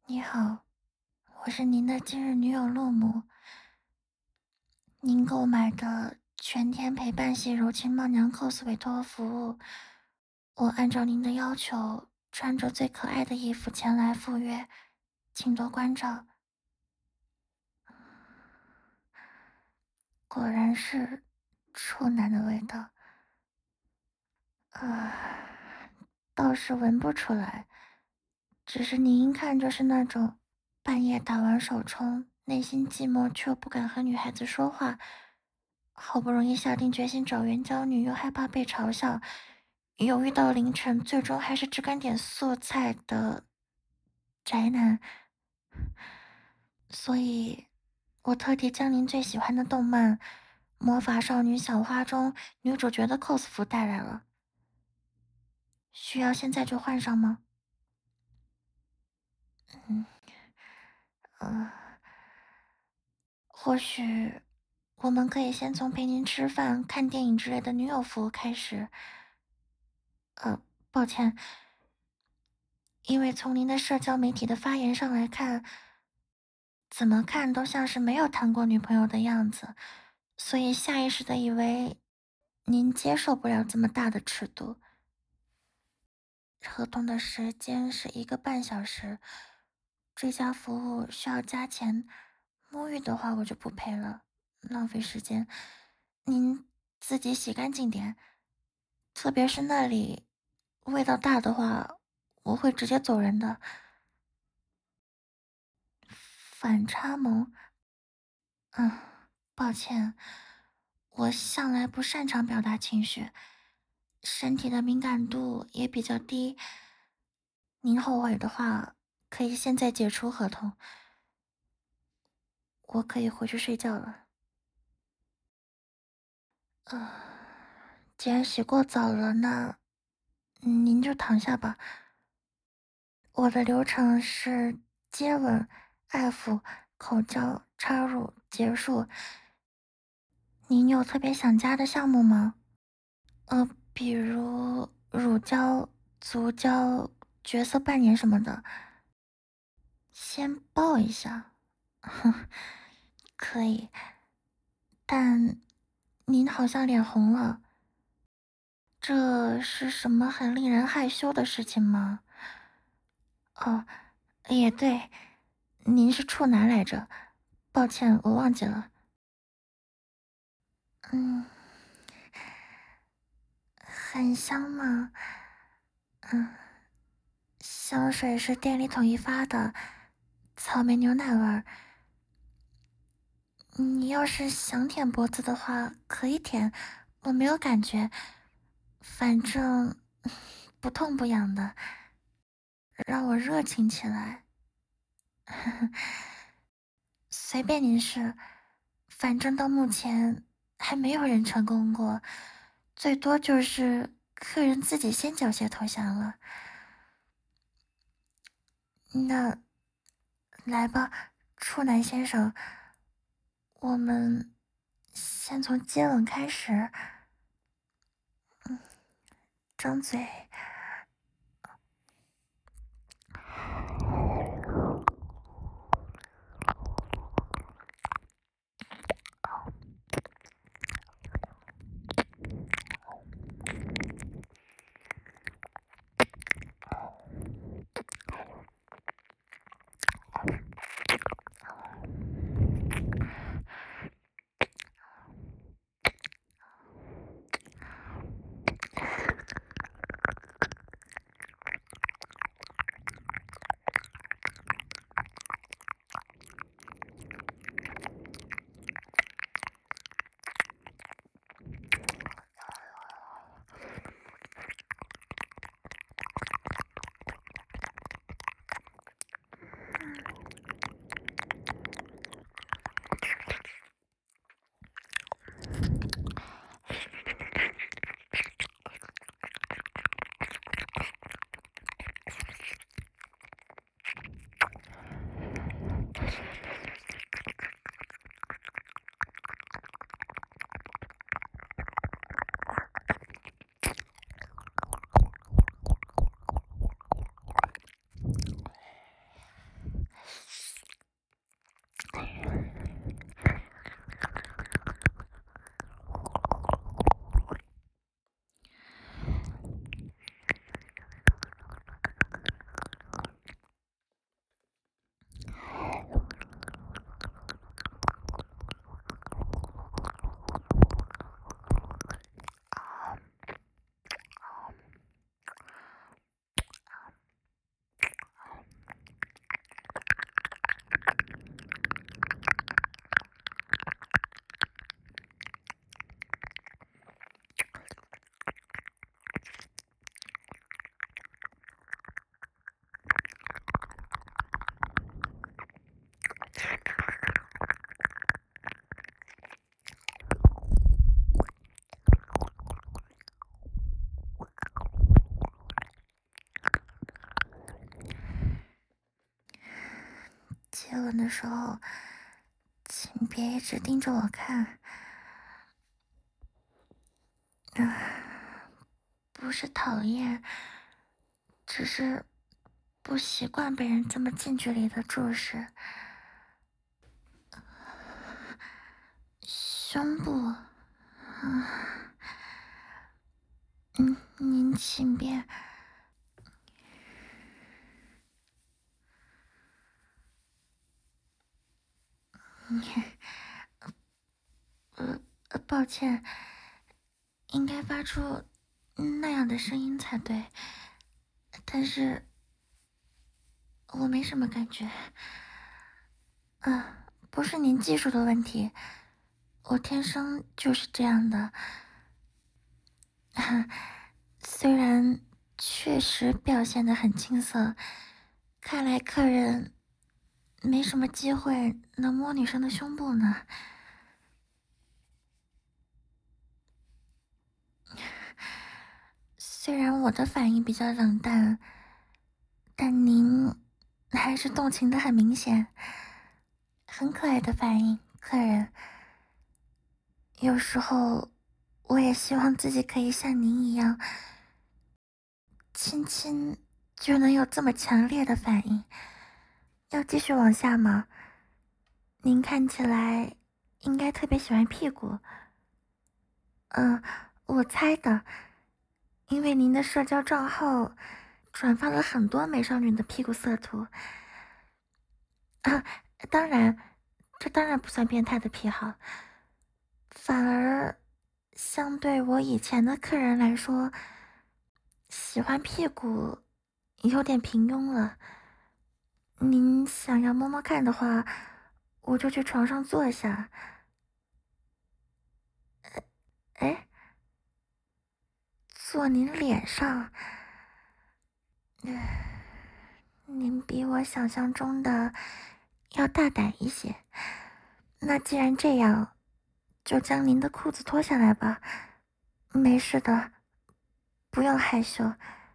你好，我是您的今日女友陆母。您购买的全天陪伴系柔情貌娘 cos 委托服务，我按照您的要求，穿着最可爱的衣服前来赴约，请多关照。果然是处男的味道，啊，倒是闻不出来，只是您一看就是那种半夜打完手冲，内心寂寞却又不敢和女孩子说话，好不容易下定决心找援交女，又害怕被嘲笑，犹豫到凌晨，最终还是只敢点素菜的宅男。所以，我特地将您最喜欢的动漫《魔法少女小花》中女主角的 cos 服带来了，需要现在就换上吗？嗯，呃，或许我们可以先从陪您吃饭、看电影之类的女友服务开始。抱歉，因为从您的社交媒体的发言上来看，怎么看都像是没有谈过女朋友的样子，所以下意识的以为您接受不了这么大的尺度。合同的时间是1个半小时，追加服务需要加钱，沐浴的话我就不配了，浪费时间。您自己洗干净点，特别是那里味道大的话，我会直接走人的。反差萌，嗯，抱歉，我向来不擅长表达情绪，身体的敏感度也比较低。您后悔的话，可以现在解除合同，我可以回去睡觉了。呃，既然洗过澡了，那您就躺下吧。我的流程是接吻、爱抚、口交、插入、结束。您有特别想加的项目吗？比如乳胶、足胶、角色扮演什么的，先抱一下，可以。但您好像脸红了，这是什么很令人害羞的事情吗？哦，也对，您是处男来着，抱歉，我忘记了。嗯，很香吗？嗯，香水是店里统一发的，草莓牛奶味儿。你要是想舔脖子的话，可以舔，我没有感觉，反正不痛不痒的，让我热情起来。随便您试，反正到目前还没有人成功过，最多就是客人自己先缴械投降了。那来吧，处男先生，我们先从接吻开始。张嘴。 接吻的时候，请别一直盯着我看。不是讨厌，只是不习惯被人这么近距离的注视。胸部，您请别。抱歉，应该发出那样的声音才对，但是我没什么感觉。不是您技术的问题，我天生就是这样的。虽然确实表现得很青涩，看来客人没什么机会能摸女生的胸部呢。虽然我的反应比较冷淡，但您还是动情的很明显，很可爱的反应，客人。有时候我也希望自己可以像您一样，亲亲就能有这么强烈的反应。要继续往下吗？您看起来应该特别喜欢屁股。我猜的，因为您的社交账号转发了很多美少女的屁股色图。当然，这当然不算变态的癖好，反而相对我以前的客人来说，喜欢屁股有点平庸了。您想要摸摸看的话，我就去床上坐下。哎，坐您脸上。您比我想象中的要大胆一些。那既然这样，就将您的裤子脱下来吧。没事的，不用害羞。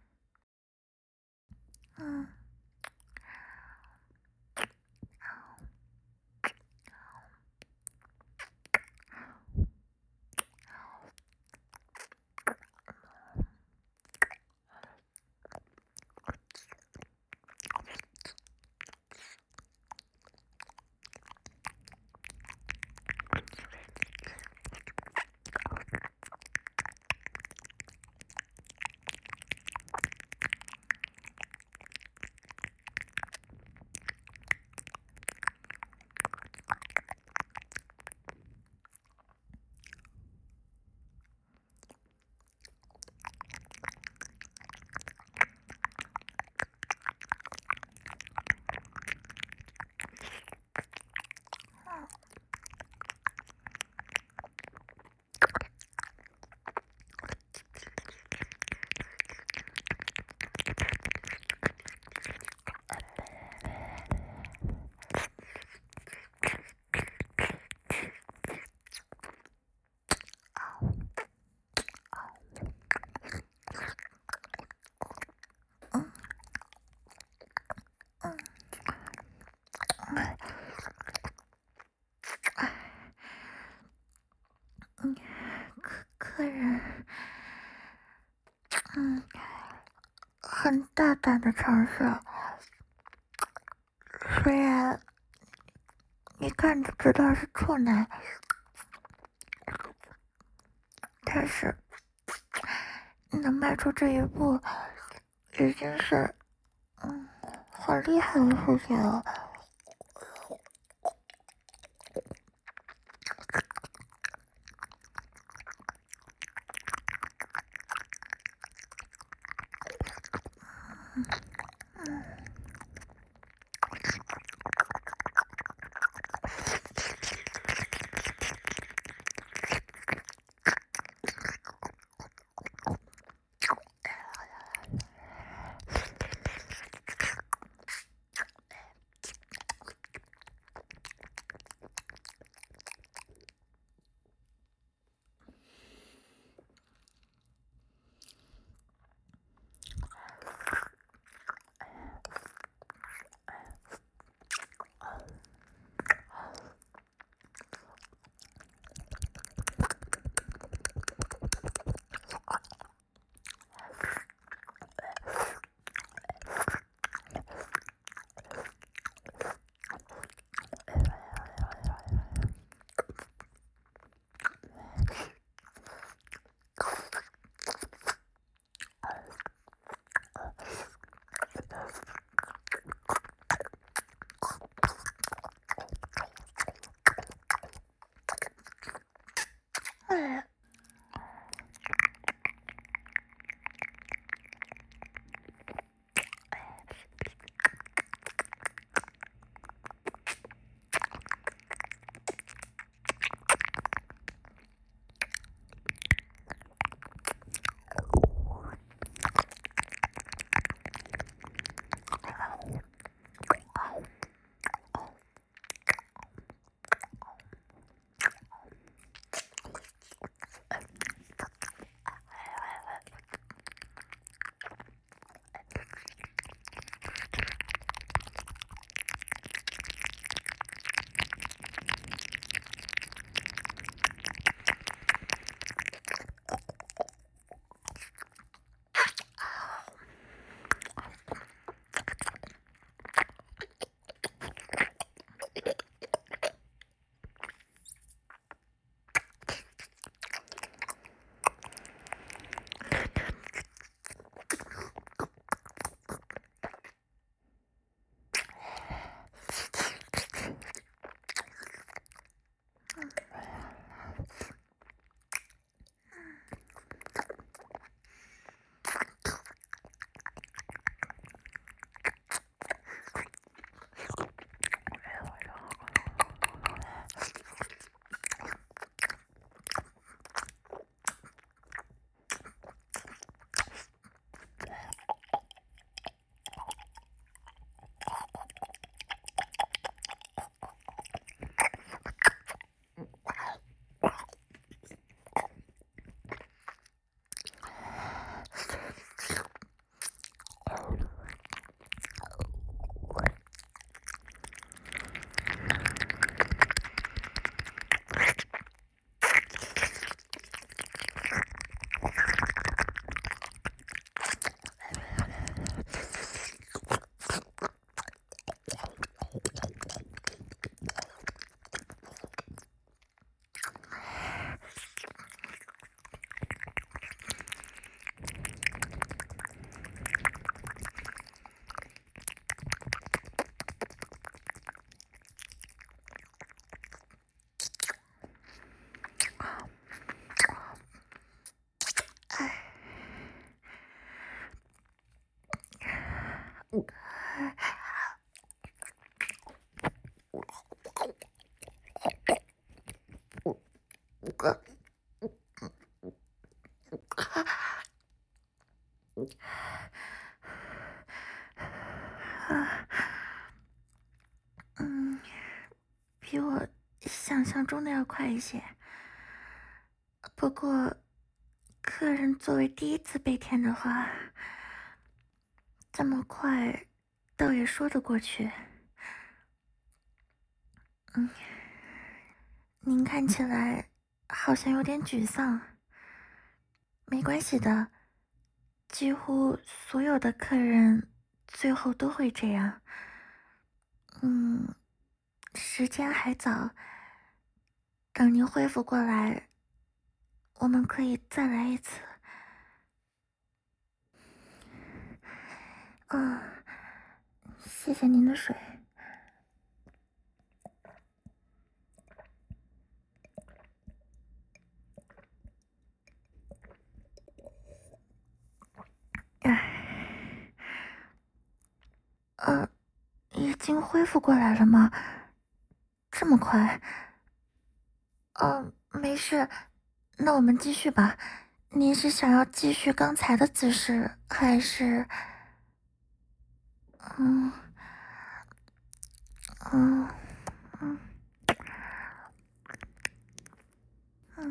嗯。客人，很大胆的尝试，虽然一看就知道是处男，但是能迈出这一步，已经是很厉害的事情了。 嗯，比我想象中的要快一些。不过，客人作为第一次被舔的话，这么快，倒也说得过去。您看起来好像有点沮丧。没关系的，几乎所有的客人最后都会这样。嗯，时间还早，等您恢复过来，我们可以再来一次。啊，谢谢您的水。唉，已经恢复过来了吗？这么快？没事，那我们继续吧。您是想要继续刚才的姿势，还是……嗯嗯嗯嗯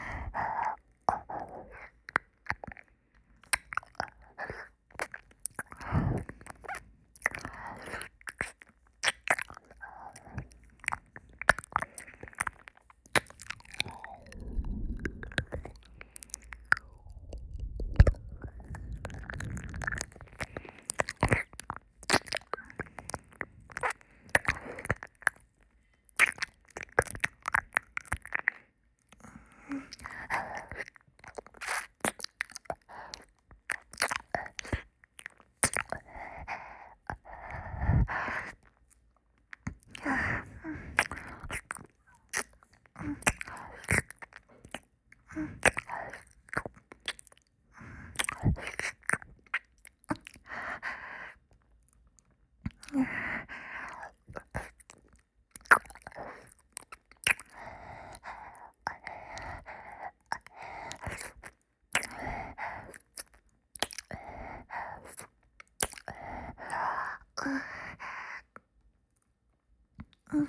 嗯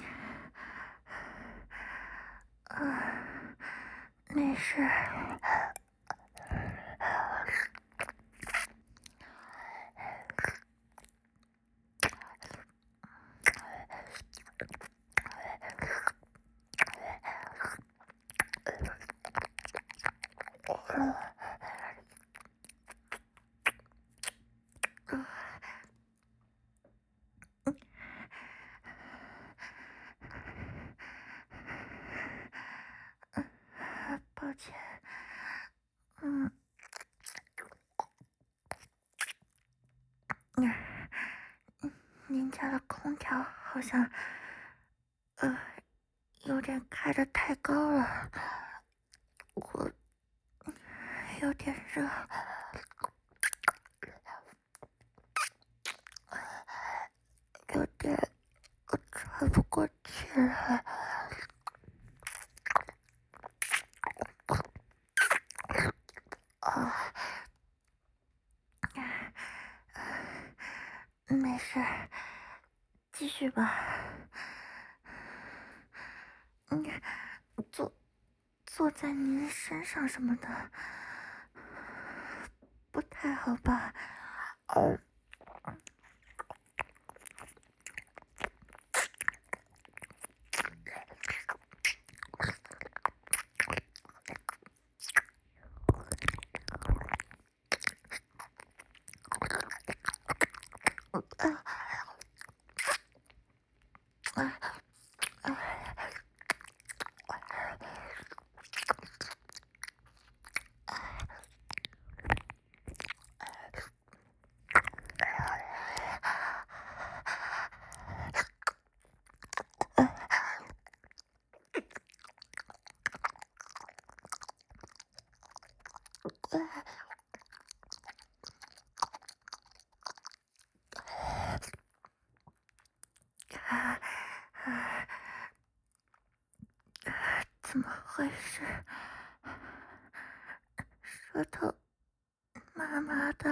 没事。抱歉。嗯您家的空调好像呃有点开的太高了，我有点热，有点喘不过气来。啊，没事，继续吧。嗯，坐坐在您身上什么的，不太好吧？呃， 怎么回事？舌头麻麻的，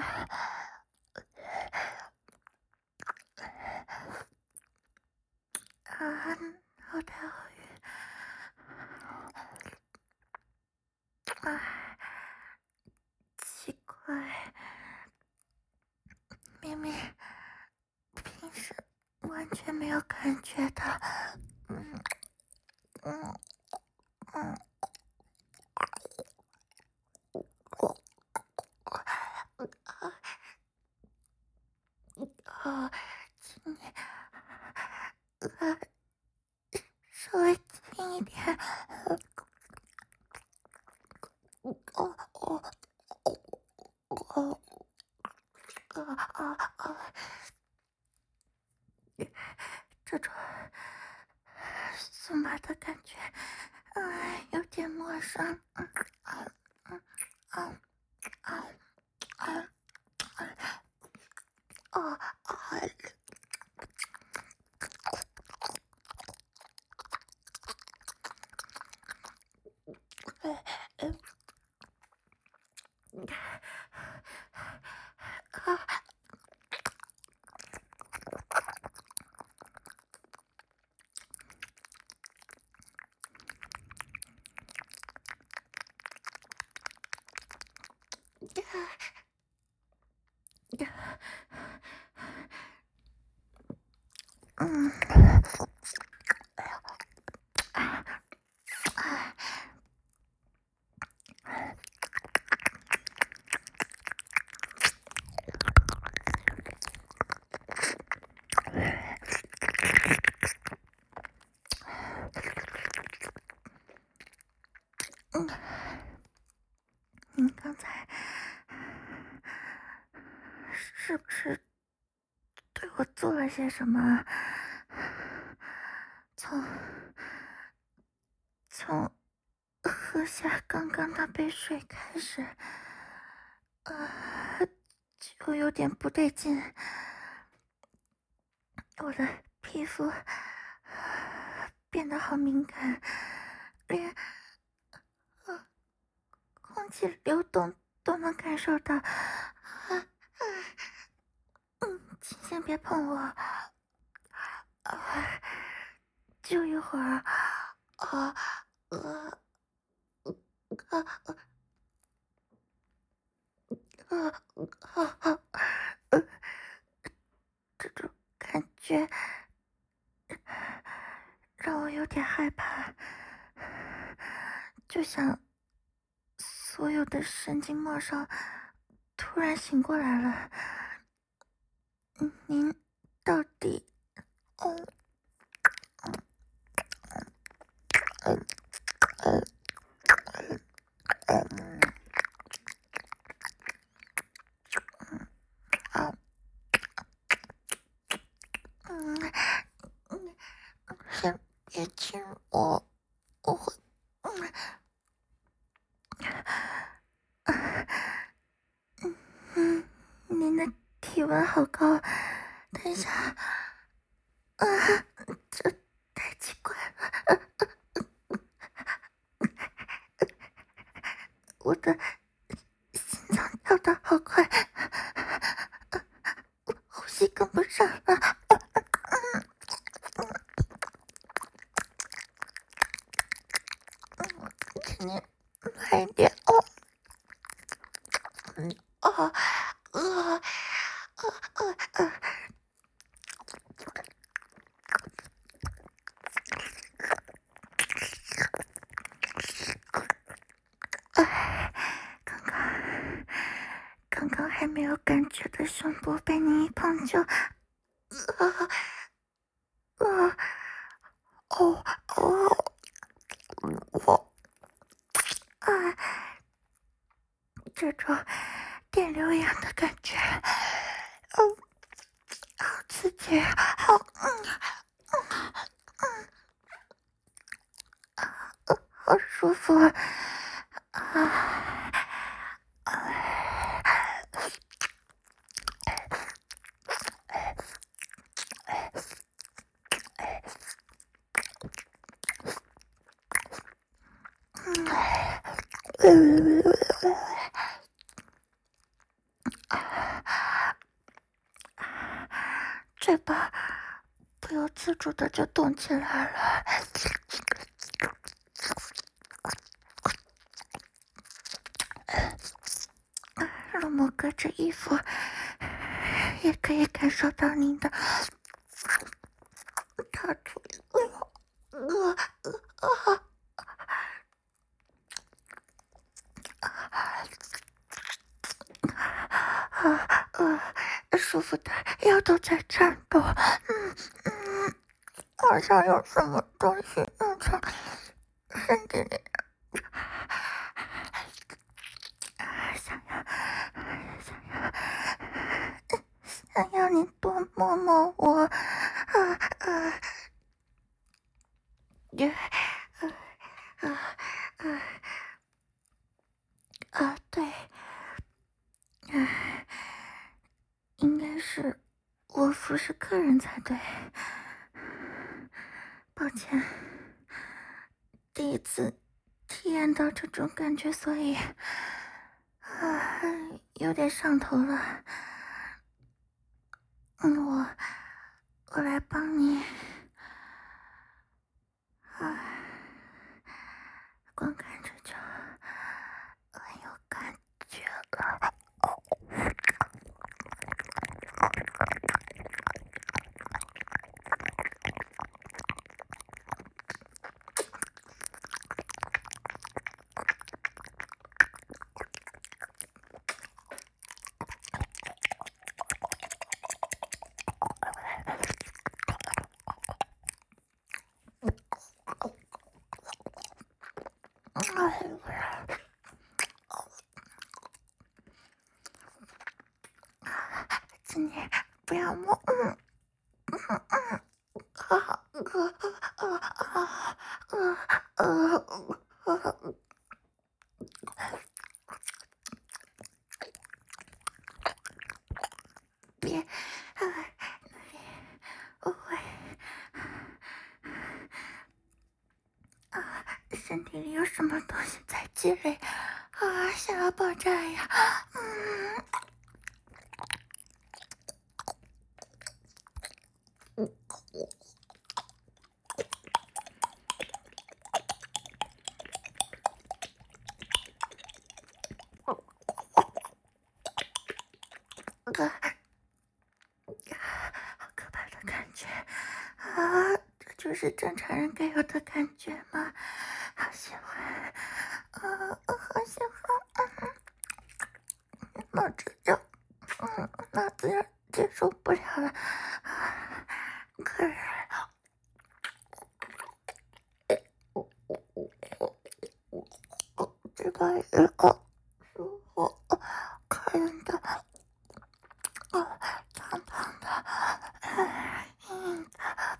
好大好晕。奇怪，明明平时完全没有感觉的。嗯嗯嗯，哦，请你稍微近一点。哦哦哦哦，这种松麻的感觉，有点陌生。啊啊啊啊啊！嗯嗯，你刚才是不是对我做了些什么？从从喝下刚刚那杯水开始，就有点不对劲。我的皮肤变得好敏感，连空气流动都能感受到。请先别碰我。就一会儿。啊呃呃呃呃呃，这种感觉让我有点害怕，就像所有的神经末梢突然醒过来了。您到底？嗯嗯嗯嗯啊嗯嗯，先别亲我，我会。嗯，您的体温好高，等一下。啊，这太奇怪了。我的心脏跳得好快，呼吸跟不上了。请你慢一点。哦，哦，呃，刚刚刚刚还没有感觉的胸部被你一碰就，呃，哦哦，我啊，这种电流一样的感觉，好刺激，好，好舒服啊！ 嘴巴不由自主的就动起来了。如果隔着衣服，也可以感受到您的大腿。舒服的腰都在颤抖，好像有什么东西从身体里想要你多摸摸我，对，应该是我服侍客人才对。抱歉，第一次体验到这种感觉，所以有点上头了。我来帮你。光看着就很有感觉了。今天不要摸，别，会，身体里有什么东西在积累，想要爆炸呀！好可怕的感觉这就是正常人该有的感觉吗？好喜欢，好喜欢，脑子就，脑子要接受不了了，可是，这个也舒服，可人的，胖胖的，硬的。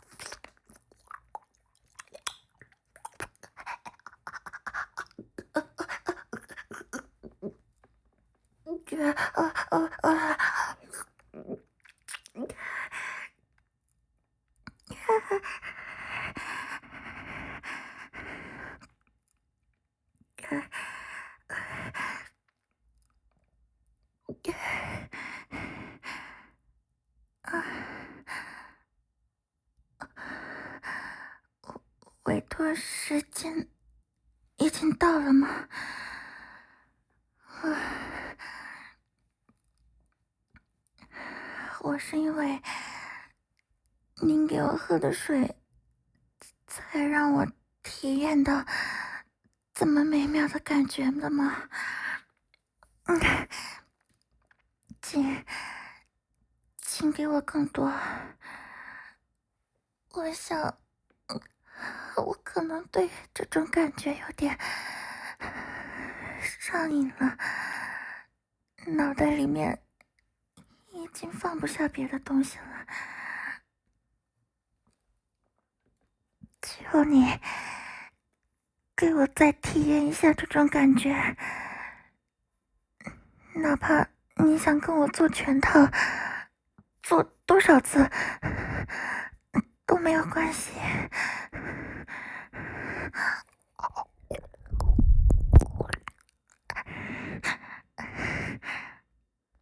委托时间已经到了吗？我是因为您给我喝的水，才让我体验到这么美妙的感觉的吗？请给我更多。我想，我可能对这种感觉有点上瘾了，脑袋里面已经放不下别的东西了。求你给我再体验一下这种感觉，哪怕你想跟我做全套，做多少次都没有关系，